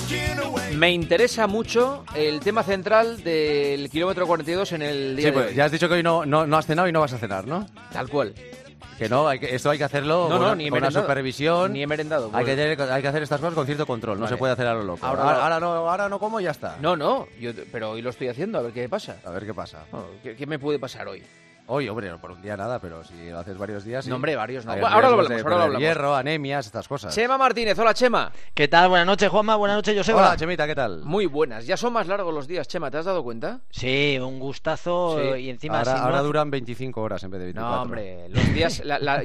Me interesa mucho el tema central del kilómetro 42 en el día Sí, de pues hoy. ya has dicho que hoy no has cenado y no vas a cenar, ¿no? Tal cual. Que no, esto hay que hacerlo Ni he con una merendado. supervisión. Ni he merendado. Hay que hacer estas cosas con cierto control, no Vale. se puede hacer a lo loco. Ahora Ahora no como y ya está. No, pero hoy lo estoy haciendo, a ver qué pasa. A ver qué pasa. ¿Qué me puede pasar hoy? Hoy, hombre, por un día nada, pero si lo haces varios días... Sí. No, hombre, varios no. Hay Ahora lo riesgos hablamos, de ahora lo perder hablamos. hierro, anemias, estas cosas. Chema Martínez, hola Chema. ¿Qué tal? Buenas noches, Juanma. Buenas noches, Joseba. Hola, Chemita, ¿qué tal? Muy buenas. Ya son más largos los días, Chema, ¿te has dado cuenta? Sí, un gustazo Sí. y encima... si Ahora no- duran 25 horas en vez de 24. No, hombre, los días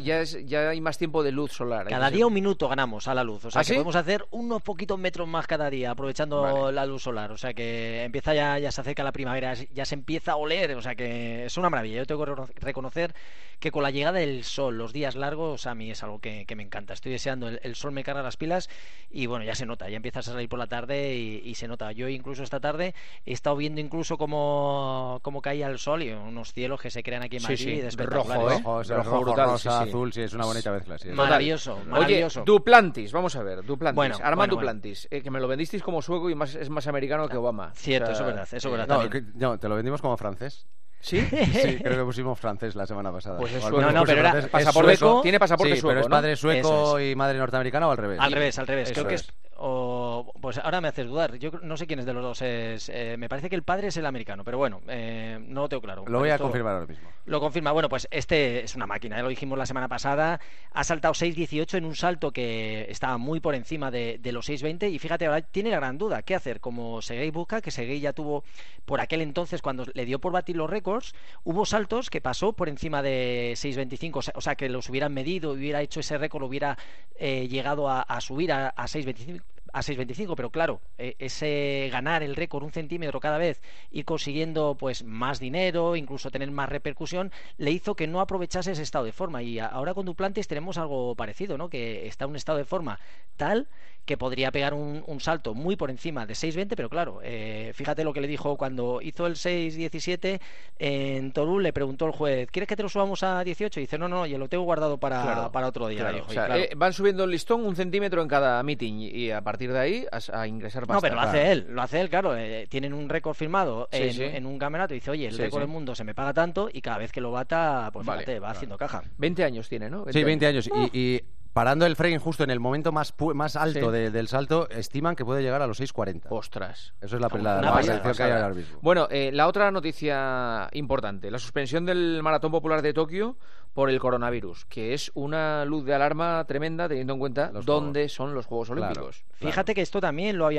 ya hay más tiempo de luz solar. Cada día un minuto ganamos a la luz, o sea ¿Ah, que sí? podemos hacer unos poquitos metros más cada día aprovechando Vale. la luz solar, o sea que empieza ya se acerca la primavera, ya se empieza a oler, o sea que es una maravilla. Yo tengo que reconocer que con la llegada del sol, los días largos, a mí es algo que me encanta. Estoy deseando, el sol me carga las pilas y bueno, ya se nota, ya empiezas a salir por la tarde y se nota. Yo incluso esta tarde he estado viendo incluso cómo caía el sol y unos cielos que se crean aquí en Sí, Madrid sí, espectaculares. rojo, ¿eh? Rojo, brutal, rosa, sí, sí. azul, sí, es una bonita mezcla. Sí, Maravilloso, maravilloso. Oye, Duplantis, vamos a ver, Duplantis. Bueno, Armand bueno. Duplantis, que me lo vendisteis como sueco y es más americano que Obama. Cierto, O sea, eso es verdad No, también. no, te lo vendimos como francés. ¿Sí? Sí, creo que pusimos francés la semana pasada. Pues es O al sueco. menos No, puse pero era francés. pasaporte Es sueco. sueco. Tiene pasaporte Sí, sueco, pero es ¿no? padre sueco Eso y madre norteamericana o al revés. Al revés. Eso Creo que es. pues ahora me haces dudar. Yo no sé quién es de los dos. Me parece que el padre es el americano, pero bueno, no lo tengo claro. Lo voy a Esto confirmar ahora mismo. Lo confirma. Bueno, pues este es una máquina, lo dijimos la semana pasada. Ha saltado 6.18 en un salto que estaba muy por encima de los 6.20. Y fíjate, ahora tiene la gran duda. ¿Qué hacer? Como Sergei Bubka, que Sergei ya tuvo por aquel entonces, cuando le dio por batir los récords, hubo saltos que pasó por encima de 6.25. O sea, que los hubieran medido, hubiera hecho ese récord, hubiera llegado a subir a 6.25. A 6.25, pero claro, ese ganar el récord 1 centímetro cada vez, ir consiguiendo pues más dinero, incluso tener más repercusión, le hizo que no aprovechase ese estado de forma. Y ahora con Duplantis tenemos algo parecido, ¿no? Que está en un estado de forma tal que podría pegar un salto muy por encima de 6.20, pero claro, fíjate lo que le dijo cuando hizo el 6.17 en Torú. Le preguntó el juez, ¿quieres que te lo subamos a 18? Y dice, no, yo lo tengo guardado para otro día. Claro, Dijo, o y sea, claro. van subiendo el listón 1 centímetro en cada meeting y a partir de ahí a ingresar pasta. No, pero lo Claro. hace él, claro. Tienen un récord firmado Sí, sí. en un campeonato y dice, oye, el Sí, récord sí. del mundo se me paga tanto y cada vez que lo bata, pues Vale, fíjate, va claro. haciendo caja. 20 años tiene, ¿no? Sí, 20 años. Y parando el frame justo en el momento más alto Sí. del salto, estiman que puede llegar a los 6.40. Ostras. Eso es la Una predicción que hay pasada. ahora mismo. Bueno, la otra noticia importante, la suspensión del Maratón Popular de Tokio por el coronavirus, que es una luz de alarma tremenda teniendo en cuenta Los dónde Juegos. son los Juegos Claro. Olímpicos. Fíjate que esto también lo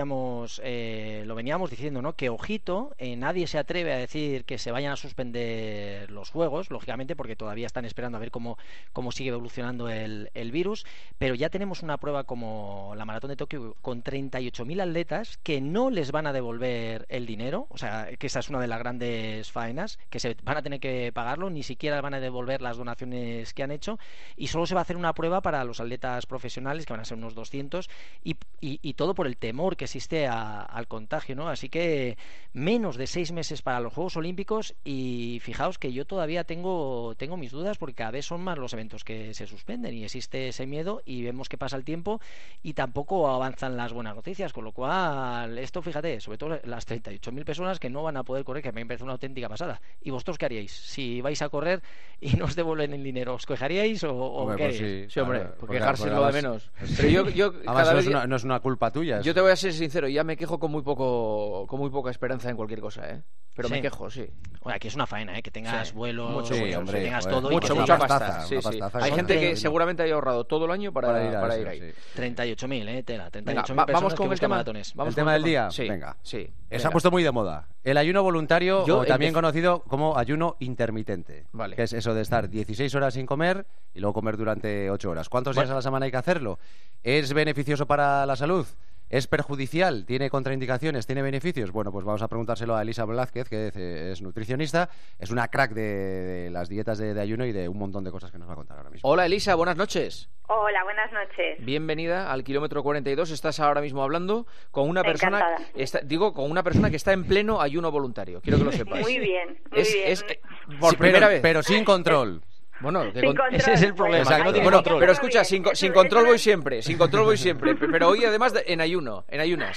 veníamos diciendo, ¿no? Que ojito, nadie se atreve a decir que se vayan a suspender los juegos, lógicamente, porque todavía están esperando a ver cómo sigue evolucionando el virus, pero ya tenemos una prueba como la Maratón de Tokio con 38.000 atletas que no les van a devolver el dinero, o sea, que esa es una de las grandes faenas, que se van a tener que pagarlo, ni siquiera van a devolver las donaciones que han hecho, y solo se va a hacer una prueba para los atletas profesionales, que van a ser unos 200, y todo por el temor que existe al contagio, ¿no? Así que menos de 6 meses para los Juegos Olímpicos, y fijaos que yo todavía tengo mis dudas, porque cada vez son más los eventos que se suspenden y existe ese miedo, y vemos que pasa el tiempo y tampoco avanzan las buenas noticias, con lo cual esto, fíjate, sobre todo las 38.000 personas que no van a poder correr, que a mí me parece una auténtica pasada. ¿Y vosotros qué haríais? Si vais a correr y no os devuelven el dinero, ¿os quejaríais o Hombre, qué pues haríais? Sí, hombre, claro, porque quejarse es lo de además- menos. Pero yo Además, cada no vez... no es una culpa tuya. Yo te voy a ser sincero, ya me quejo con muy poca esperanza en cualquier cosa, ¿eh? Pero me Sí. quejo, sí. Bueno, aquí es una faena, ¿eh? Que tengas Sí. vuelos, Mucho, Sí, que hombre, tengas joder. todo y que Mucha Mucha tengas pasta. Sí, sí. pastaza, Hay son gente que 30.000. seguramente haya ahorrado todo el año para ir ahí. sí. 38.000, tela. 38.000 Venga, personas vamos que con el buscan tema. maratones. Vamos ¿El con tema del día? Sí, Venga. sí. Se Venga. ha puesto muy de moda. El ayuno voluntario, Yo o también empecé- conocido como ayuno intermitente. Vale. Que es eso de estar 16 horas sin comer y luego comer durante 8 horas. ¿Cuántos días a la semana hay que hacerlo? ¿Es beneficioso para la salud? ¿Es perjudicial? ¿Tiene contraindicaciones? ¿Tiene beneficios? Bueno, pues vamos a preguntárselo a Elisa Blázquez, que es nutricionista. Es una crack de las dietas de ayuno y de un montón de cosas que nos va a contar ahora mismo. Hola Elisa, buenas noches. Hola, buenas noches. Bienvenida al kilómetro 42. Estás ahora mismo hablando con una persona, Encantada. con una persona que está en pleno ayuno voluntario. Quiero que lo sepas. Muy bien, muy bien. Por Sí, primera vez. pero sin control. Bueno, Sin control, ese es el problema, Exacto. que no tiene bueno, control. pero escucha, sin Eso control no- voy siempre, sin control voy siempre. Pero hoy además en ayunas.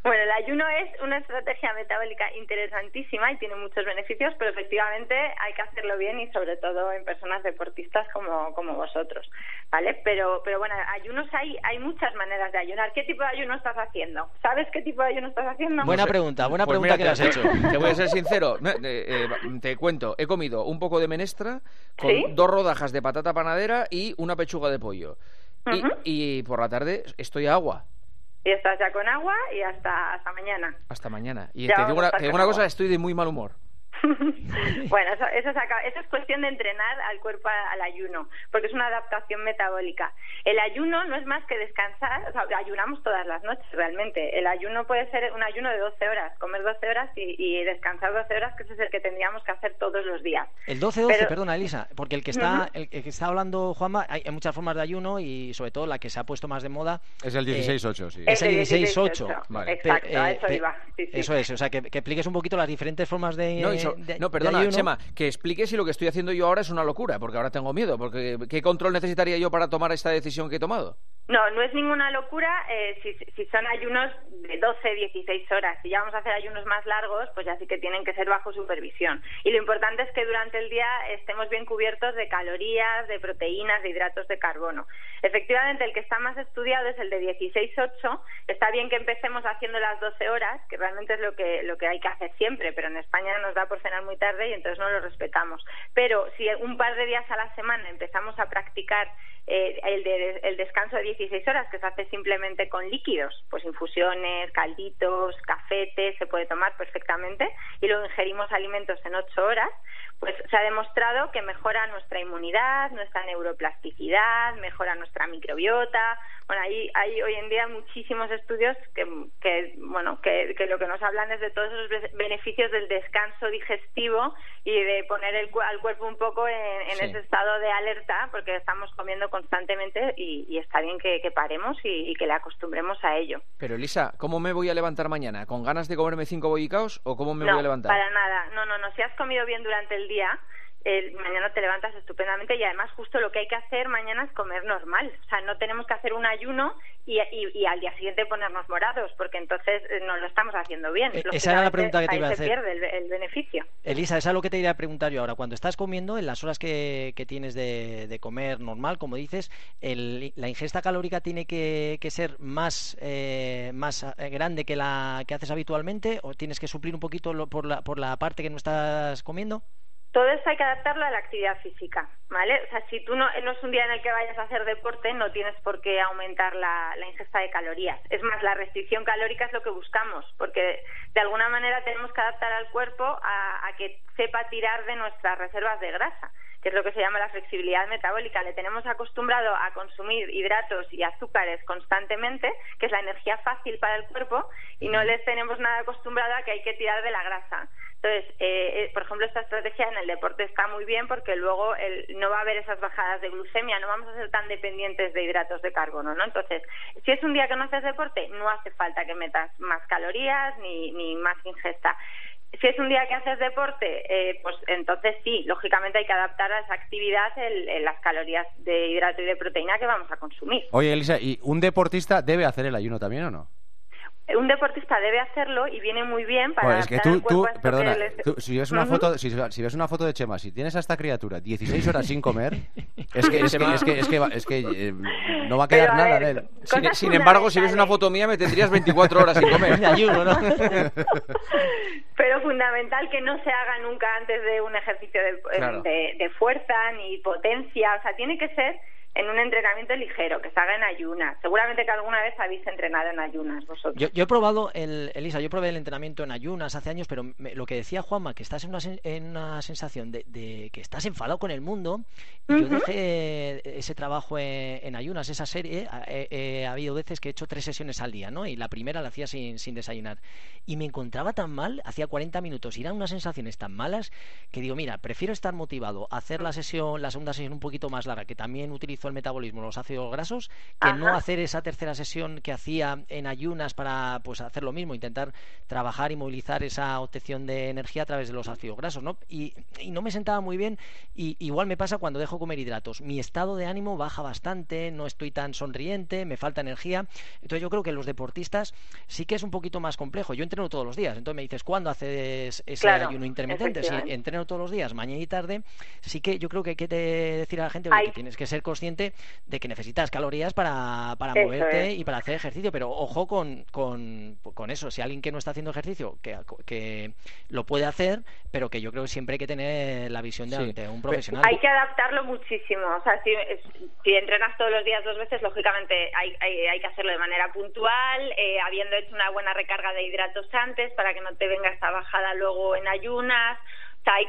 Bueno, el ayuno es una estrategia metabólica interesantísima y tiene muchos beneficios, pero efectivamente hay que hacerlo bien y sobre todo en personas deportistas como vosotros, ¿vale? Pero bueno, ayunos hay muchas maneras de ayunar. ¿Qué tipo de ayuno estás haciendo? ¿Sabes qué tipo de ayuno estás haciendo? Buena pregunta Pues que le has hecho. Te voy a ser sincero, te cuento, he comido un poco de menestra con ¿Sí? 2 rodajas de patata panadera y una pechuga de pollo. Ujú. Y por la tarde estoy a agua. Y estás ya con agua y hasta mañana. Hasta mañana. Y Ya te vamos digo a estar con una cosa, agua. estoy de muy mal humor. Bueno, eso es cuestión de entrenar al cuerpo al ayuno, porque es una adaptación metabólica. El ayuno no es más que descansar, o sea, ayunamos todas las noches realmente. El ayuno puede ser un ayuno de 12 horas, comer 12 horas y descansar 12 horas, que ese es el que tendríamos que hacer todos los días. El 12-12, Pero- perdona, Elisa, porque el que está hablando Juanma, hay muchas formas de ayuno y sobre todo la que se ha puesto más de moda Es el 16-8, sí. es el de 16-8. Vale. Exacto, a eso iba. Sí, sí. Eso es, o sea, que expliques un poquito las diferentes formas de Perdona, de ayuno. Chema, que explique si lo que estoy haciendo yo ahora es una locura, porque ahora tengo miedo, porque ¿qué control necesitaría yo para tomar esta decisión que he tomado? No es ninguna locura si son ayunos de 12, 16 horas. Si ya vamos a hacer ayunos más largos, pues ya sí que tienen que ser bajo supervisión. Y lo importante es que durante el día estemos bien cubiertos de calorías, de proteínas, de hidratos de carbono. Efectivamente, el que está más estudiado es el de 16-8. Está bien que empecemos haciendo las 12 horas, que realmente es lo que hay que hacer siempre, pero en España nos da por cenar muy tarde y entonces no lo respetamos. Pero si un par de días a la semana empezamos a practicar el descanso de 16 horas, que se hace simplemente con líquidos, pues infusiones, calditos, café, té, se puede tomar perfectamente, y luego ingerimos alimentos en 8 horas, pues se ha demostrado que mejora nuestra inmunidad, nuestra neuroplasticidad, mejora nuestra microbiota. Bueno, hay hoy en día muchísimos estudios que lo que nos hablan es de todos esos beneficios del descanso digestivo y de poner al cuerpo un poco en Sí. ese estado de alerta, porque estamos comiendo constantemente y está bien que paremos y que le acostumbremos a ello. Pero Elisa, ¿cómo me voy a levantar mañana? ¿Con ganas de comerme 5 bollicaos o cómo me voy a levantar? Para nada. No. Si has comido bien durante el día, mañana te levantas estupendamente y además justo lo que hay que hacer mañana es comer normal. O sea, no tenemos que hacer un ayuno y al día siguiente ponernos morados, porque entonces no lo estamos haciendo bien. Esa era la pregunta que te iba a hacer. Ahí se pierde el beneficio. Elisa, esa es lo que te iría a preguntar yo ahora. Cuando estás comiendo, en las horas que tienes de comer normal, como dices, la ingesta calórica tiene que ser más grande que la que haces habitualmente, o tienes que suplir un poquito por la parte que no estás comiendo. Todo esto hay que adaptarlo a la actividad física, ¿vale? O sea, si tú no es un día en el que vayas a hacer deporte, no tienes por qué aumentar la ingesta de calorías. Es más, la restricción calórica es lo que buscamos, porque de alguna manera tenemos que adaptar al cuerpo a que sepa tirar de nuestras reservas de grasa, que es lo que se llama la flexibilidad metabólica. Le tenemos acostumbrado a consumir hidratos y azúcares constantemente, que es la energía fácil para el cuerpo, y no les tenemos nada acostumbrado a que hay que tirar de la grasa. Entonces, por ejemplo, esta estrategia en el deporte está muy bien porque luego no va a haber esas bajadas de glucemia, no vamos a ser tan dependientes de hidratos de carbono, ¿no? Entonces, si es un día que no haces deporte, no hace falta que metas más calorías ni más ingesta. Si es un día que haces deporte, pues entonces sí, lógicamente hay que adaptar a esa actividad las calorías de hidrato y de proteína que vamos a consumir. Oye, Elisa, ¿y un deportista debe hacer el ayuno también o no? Un deportista debe hacerlo y viene muy bien para Pues es que adaptar el cuerpo a esto perdona, que tú, si ves una foto, si ves una foto de Chema, si tienes a esta criatura 16 horas sin comer, es que no va a quedar Pero, a nada ver, de él. Sin embargo, si ves una foto mía, me tendrías 24 horas sin comer. De ayuno, ¿no? Pero fundamental que no se haga nunca antes de un ejercicio Claro. de fuerza ni potencia. O sea, tiene que ser en un entrenamiento ligero, que se haga en ayunas. Seguramente que alguna vez habéis entrenado en ayunas vosotros. Yo he probado Elisa, yo probé el entrenamiento en ayunas hace años, pero lo que decía Juanma, que estás en una sensación de que estás enfadado con el mundo, y yo dejé ese trabajo en ayunas, esa serie, ha habido veces que he hecho 3 sesiones al día, ¿no? Y la primera la hacía sin desayunar. Y me encontraba tan mal, hacía 40 minutos, y eran unas sensaciones tan malas, que digo, mira, prefiero estar motivado a hacer la segunda sesión un poquito más larga, que también utilizo el metabolismo, los ácidos grasos, que no hacer esa tercera sesión que hacía en ayunas para pues hacer lo mismo, intentar trabajar y movilizar esa obtención de energía a través de los ácidos grasos, ¿no? Y no me sentaba muy bien, y igual me pasa cuando dejo comer hidratos. Mi estado de ánimo baja bastante, no estoy tan sonriente, me falta energía. Entonces yo creo que los deportistas sí que es un poquito más complejo. Yo entreno todos los días, entonces me dices, ¿cuándo haces ese ayuno intermitente? Si entreno todos los días, mañana y tarde, sí que yo creo que hay que decir a la gente que tienes que ser consciente de que necesitas calorías para moverte y para hacer ejercicio, pero ojo con eso. Si alguien que no está haciendo ejercicio, que lo puede hacer, pero que yo creo que siempre hay que tener la visión de un profesional. Hay que adaptarlo muchísimo. O sea, si entrenas todos los días 2 veces, lógicamente hay que hacerlo de manera puntual, habiendo hecho una buena recarga de hidratos antes para que no te venga esta bajada luego en ayunas. O sea,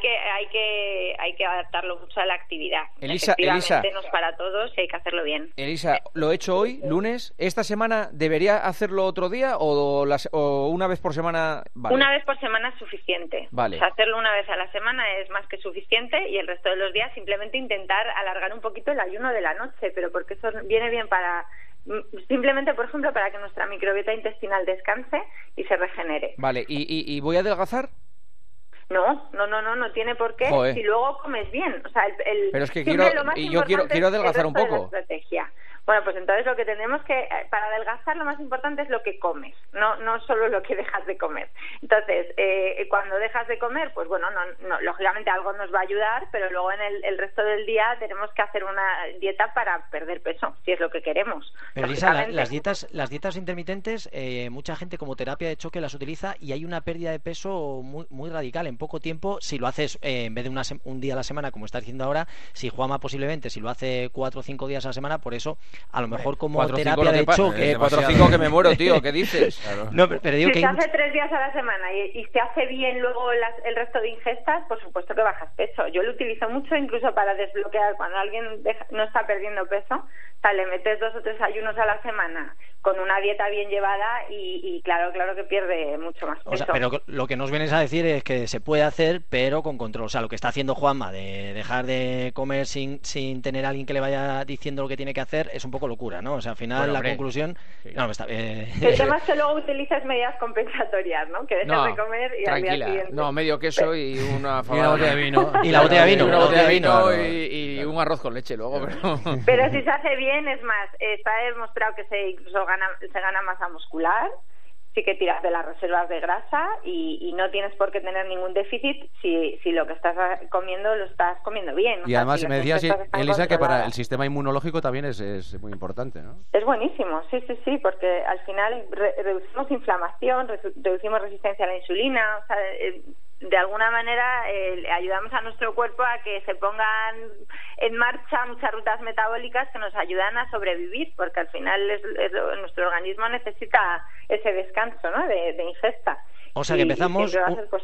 hay que adaptarlo mucho a la actividad. Elisa, no es para todos y hay que hacerlo bien. Elisa, lo he hecho hoy, lunes. ¿Esta semana debería hacerlo otro día o una vez por semana? Vale. Una vez por semana es suficiente. Vale. O sea, hacerlo una vez a la semana es más que suficiente, y el resto de los días simplemente intentar alargar un poquito el ayuno de la noche, pero porque eso viene bien simplemente, por ejemplo, para que nuestra microbiota intestinal descanse y se regenere. Vale, ¿y voy a adelgazar? No tiene por qué. Joder. Si luego comes bien. O sea, pero es que quiero adelgazar un poco. Bueno, pues entonces lo que tenemos que, para adelgazar, lo más importante es lo que comes, no solo lo que dejas de comer. Entonces, cuando dejas de comer, pues bueno, no, lógicamente algo nos va a ayudar, pero luego en el resto del día tenemos que hacer una dieta para perder peso, si es lo que queremos. Pero Elisa, las dietas intermitentes, mucha gente como terapia de choque las utiliza, y hay una pérdida de peso muy, muy radical en poco tiempo. Si lo haces en vez de un día a la semana, como está diciendo ahora, si Juanma posiblemente, si lo hace 4 o 5 días a la semana, por eso a lo mejor como terapia de choque. 4 o 5 que me muero, tío, ¿qué dices? Claro. No, pero digo si que se hace 3 días a la semana y se hace bien luego el resto de ingestas, por supuesto que bajas peso. Yo lo utilizo mucho incluso para desbloquear cuando alguien no está perdiendo peso. O sea, le metes 2 o 3 ayunos a la semana con una dieta bien llevada y claro que pierde mucho más peso. O sea, pero lo que nos vienes a decir es que se puede hacer, pero con control. O sea, lo que está haciendo Juanma de dejar de comer sin tener a alguien que le vaya diciendo lo que tiene que hacer es un poco locura, ¿no? O sea, al final la conclusión... Sí. No, está bien. El tema es que luego utilices medidas compensatorias, ¿no? Que dejes de comer y al día siguiente... No, medio queso y una botella de vino. Y la botella de vino. Una botella de vino y un arroz con leche luego. Pero si se hace bien, es más, está demostrado que se gana masa muscular, sí que tiras de las reservas de grasa y no tienes por qué tener ningún déficit si lo que estás comiendo lo estás comiendo bien. Y además me decías, Elisa, que para el sistema inmunológico también es muy importante, ¿no? Es buenísimo, sí, porque al final reducimos inflamación, reducimos resistencia a la insulina, o sea, de alguna manera ayudamos a nuestro cuerpo a que se pongan en marcha muchas rutas metabólicas que nos ayudan a sobrevivir, porque al final nuestro organismo necesita ese descanso, ¿no? de ingesta. O sea que empezamos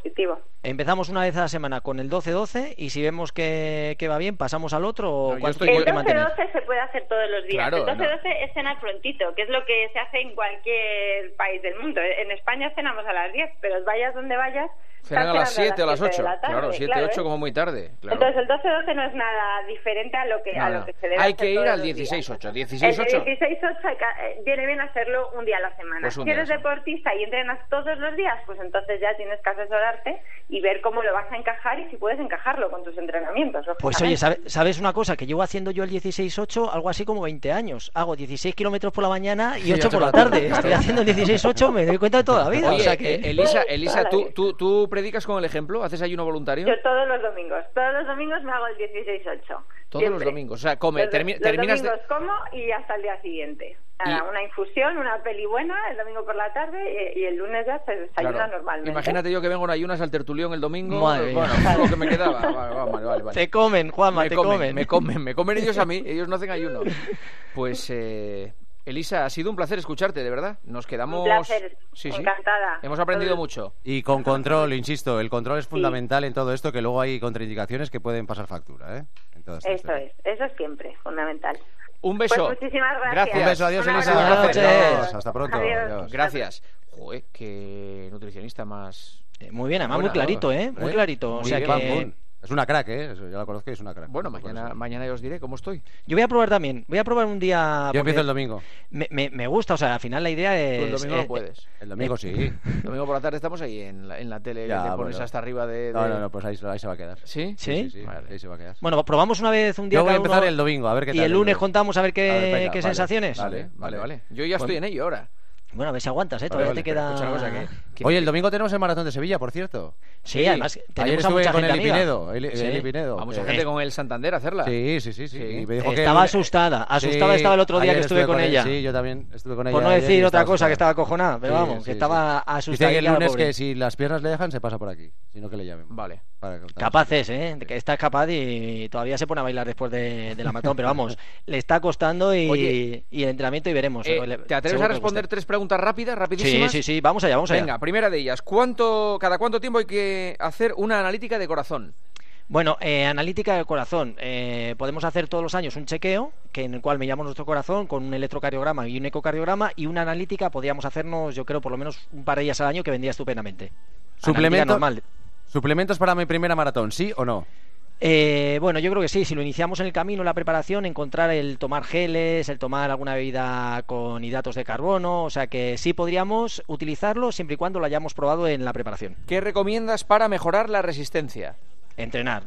una vez a la semana con el 12-12 y si vemos que va bien, pasamos al otro. ¿O el 12-12 se puede hacer todos los días. Claro, el 12-12 es cenar prontito, que es lo que se hace en cualquier país del mundo. En España cenamos a las 10, pero vayas donde vayas, cenan a las 7 o a las 8. Claro, 7 o 8 como muy tarde. Claro. Entonces el 12-12 no es nada diferente a lo que se debe hacer. Hay que ir al 16-8. El 16-8 viene bien hacerlo un día a la semana. Pues si eres deportista y entrenas todos los días, pues entonces ya tienes que asesorarte y ver cómo lo vas a encajar y si puedes encajarlo con tus entrenamientos. Pues oye, ¿sabes una cosa? Que llevo haciendo yo el 16-8 algo así como 20 años. Hago 16 kilómetros por la mañana y 8 por la tarde. Estoy haciendo el 16-8, me doy cuenta de toda la vida. Oye, o sea que... Elisa, ¿tú predicas con el ejemplo? ¿Haces ayuno voluntario? Yo todos los domingos me hago el 16-8. Todos los domingos, o sea, terminas los domingos como y hasta el día siguiente. Una infusión, una peli buena el domingo por la tarde y el lunes ya se desayuna normalmente. Imagínate yo que vengo en ayunas al tertulión el domingo. Madre bueno, lo que me quedaba. Vale. Te comen, Juanma, Me comen ellos a mí, ellos no hacen ayuno. Pues... Elisa, ha sido un placer escucharte, de verdad. Nos quedamos... Un placer, encantada. Hemos aprendido mucho. Y con control, insisto, el control es fundamental en todo esto, que luego hay contraindicaciones que pueden pasar factura, ¿eh? Eso es siempre fundamental. Un beso. Pues muchísimas gracias. Un beso, adiós, Elisa. Buenas noches. Hasta pronto. Adiós. Gracias. Joder, qué nutricionista más... Muy bien, además muy clarito, ¿eh? Muy clarito. Muy o sea bien, que... Es una crack, eso ya la conozco y es una crack. Bueno, mañana ya os diré cómo estoy. Yo voy a probar también. Voy a probar un día. Yo empiezo el domingo. Me gusta, o sea, al final la idea es. Tú el domingo no puedes. El domingo sí. El domingo por la tarde estamos ahí en la tele, Ya, que te pones bueno. hasta arriba de... No, pues ahí se va a quedar. ¿Sí? ¿Sí? Vale. Ahí se va a quedar. Bueno, probamos una vez un día. Yo voy a cada empezar uno, el domingo, a ver qué tal. y el lunes contamos a ver qué, A ver, venga, qué vale. sensaciones. Vale. Yo ya estoy en ello ahora. Bueno, a ver si aguantas, Vale, todavía vale, te queda. escucha una cosa, que- Oye, el domingo tenemos el maratón de Sevilla, por cierto. Sí, además Ayer tenemos a estuve mucha con gente Eli amiga. Pinedo. Sí. Eli Pinedo. Vamos a que- gente con el Santander a hacerla. Sí. Sí. Y me dijo que Estaba el- asustada Sí, estaba el otro día ayer que estuve con ella. Sí, yo también estuve con ella. Por no ayer decir y otra estaba cosa, que estaba asustada. acojonada, pero Sí, vamos, sí, que estaba Dice asustada. que el lunes que si las piernas le dejan se pasa por aquí, sino que le llamen. Vale. Para contar. Capaces, que está capaz y todavía se pone a bailar después de la maratón, pero vamos, le está costando y, Oye, y el entrenamiento y veremos. ¿Te atreves seguro a que responder guste. 3 preguntas rápidas, rapidísimas? Sí, vamos allá. Venga, primera de ellas. ¿Cada cuánto tiempo hay que hacer una analítica de corazón? Bueno, analítica del corazón. Podemos hacer todos los años un chequeo en el cual miramos nuestro corazón con un electrocardiograma y un ecocardiograma, y una analítica podríamos hacernos, yo creo, por lo menos un par de ellas al año, que vendría estupendamente. Analítica normal. ¿Suplementos para mi primera maratón, sí o no? Bueno, yo creo que sí. Si lo iniciamos en el camino, en la preparación, encontrar el tomar geles, el tomar alguna bebida con hidratos de carbono, o sea que sí podríamos utilizarlo siempre y cuando lo hayamos probado en la preparación. ¿Qué recomiendas para mejorar la resistencia? Entrenar,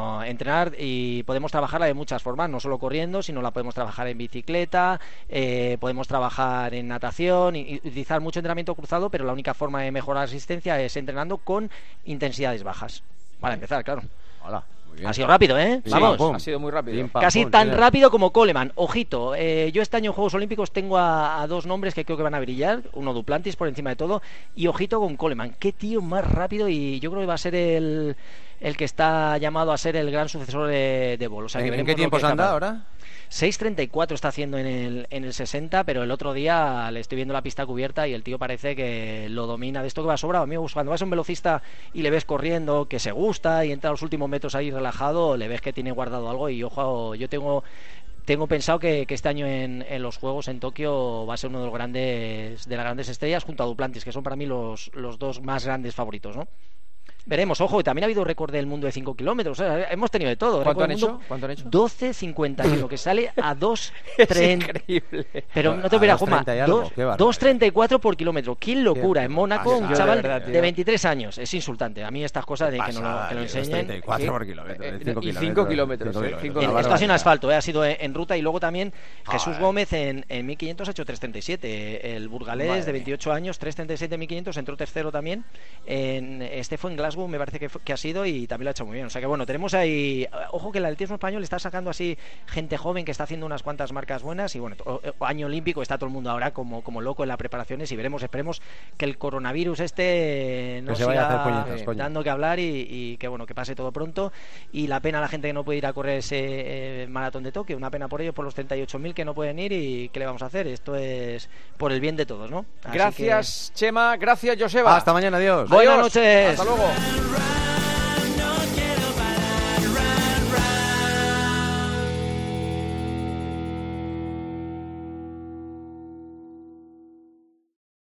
y podemos trabajarla de muchas formas, no solo corriendo, sino la podemos trabajar en bicicleta, podemos trabajar en natación y utilizar mucho entrenamiento cruzado, pero la única forma de mejorar la resistencia es entrenando con intensidades bajas. Para empezar, claro. Hola, muy bien. Ha sido rápido, ¿eh? Sí, Vamos. pum. Ha sido muy rápido. Pim, pam, Casi pum, tan sí. rápido como Coleman. Ojito, yo este año en Juegos Olímpicos tengo a dos nombres que creo que van a brillar. Uno Duplantis por encima de todo. Y ojito con Coleman. Qué tío más rápido, y yo creo que va a ser el que está llamado a ser el gran sucesor de Bol. O sea, que ¿En veremos qué lo tiempo que se es anda capaz. ahora? 6:34 está haciendo en el 60, pero el otro día le estoy viendo la pista cubierta y el tío parece que lo domina de esto que va sobrado. A mí cuando vas a un velocista y le ves corriendo, que se gusta y entra a los últimos metros ahí relajado, le ves que tiene guardado algo. Y ojo, yo tengo pensado que este año en los Juegos en Tokio va a ser uno de las grandes estrellas, junto a Duplantis, que son para mí los dos más grandes favoritos, ¿no? Veremos, ojo, y también ha habido récord del mundo de 5 kilómetros. O sea, hemos tenido de todo. ¿Cuánto Récord han del hecho? mundo, ¿Cuánto han hecho? 12:51, que sale a 2:30. Es increíble. Pero no te A verás, Juanma, 2:30 y algo, qué barbaridad. 2:34 por kilómetro. ¡Qué locura! Qué En Mónaco, pasada. un Yo, chaval de verdad, tío. de 23 años. Es insultante. A mí estas cosas de que lo enseñen. 34 por kilómetro. Y 5 kilómetros. Esto ha sido en asfalto, ha sido en ruta. Y luego también Jesús Joder. Gómez en 1500 ha hecho 3:37. El burgalés Madre de mía. 28 años, 3:37 en 1500, entró tercero también. Este fue en Glasgow, me parece que ha sido, y también lo ha hecho muy bien. O sea que bueno, tenemos ahí. Ojo que el atletismo español está sacando así gente joven que está haciendo unas cuantas marcas buenas. Y bueno, año olímpico, está todo el mundo ahora como loco en las preparaciones. Y esperemos que el coronavirus no Que se vaya a siga hacer puñetas, coño. dando que hablar y que bueno, que pase todo pronto. Y la pena a la gente que no puede ir a correr ese maratón de Tokio, una pena por ellos, por los 38.000 que no pueden ir. Y ¿qué le vamos a hacer? Esto es por el bien de todos, ¿no? Así Gracias, Chema. Gracias, Joseba. Hasta mañana, adiós. Buenas Adiós. noches. Hasta luego.